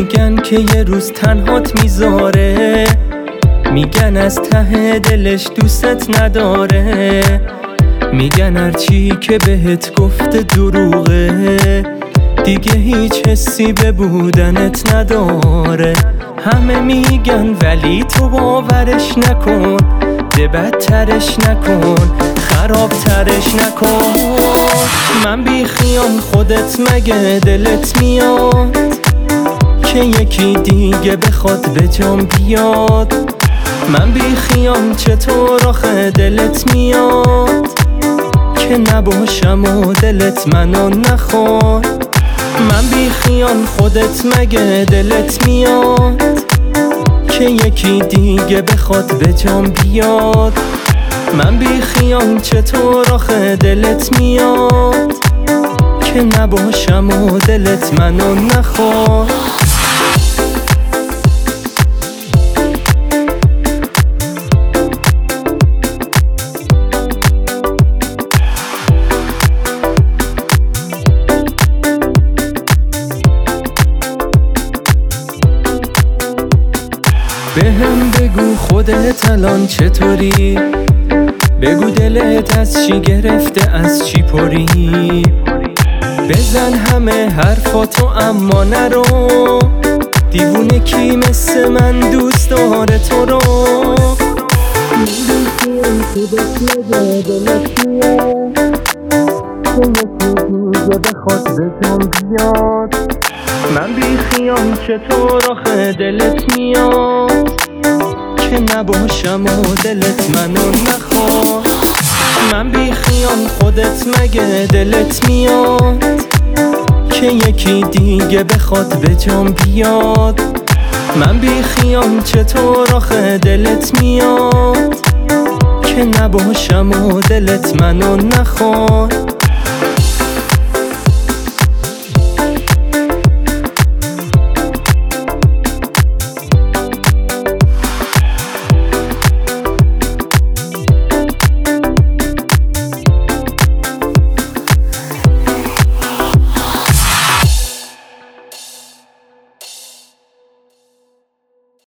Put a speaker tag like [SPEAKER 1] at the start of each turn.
[SPEAKER 1] میگن که یه روز تنهات میذاره، میگن از ته دلش دوست نداره، میگن هرچی که بهت گفته دروغه، دیگه هیچ حسی به بودنت نداره. همه میگن ولی تو باورش نکن، ده بدترش نکن، خرابترش نکن. من بیخیام خودت مگه دلت میاد که یکی دیگه بخواد به جام بیاد؟ من بیخیام چطور آخه دلت میاد که نباشم و دلت منو نخواد؟ من بیخیام خودت مگه دلت میاد که یکی دیگه بخواد به جام بیاد؟ من بیخیام چطور آخه دلت میاد که نباشم و دلت منو نخواد؟ بهم بگو خودت الان چطوری، بگو دلت از چی گرفته از چی پری، بزن همه حرفاتو اما نرو، دیوونه کی مثل من دوست داره تو رو؟ من بیخیام چطور آخه دلت میاد که نباشم و دلت منو نخواد؟ من بیخیام خودت مگه دلت میاد که یکی دیگه بخواد به جام بیاد؟ من بیخیام چطور آخه دلت میاد که نباشم و دلت منو نخواد؟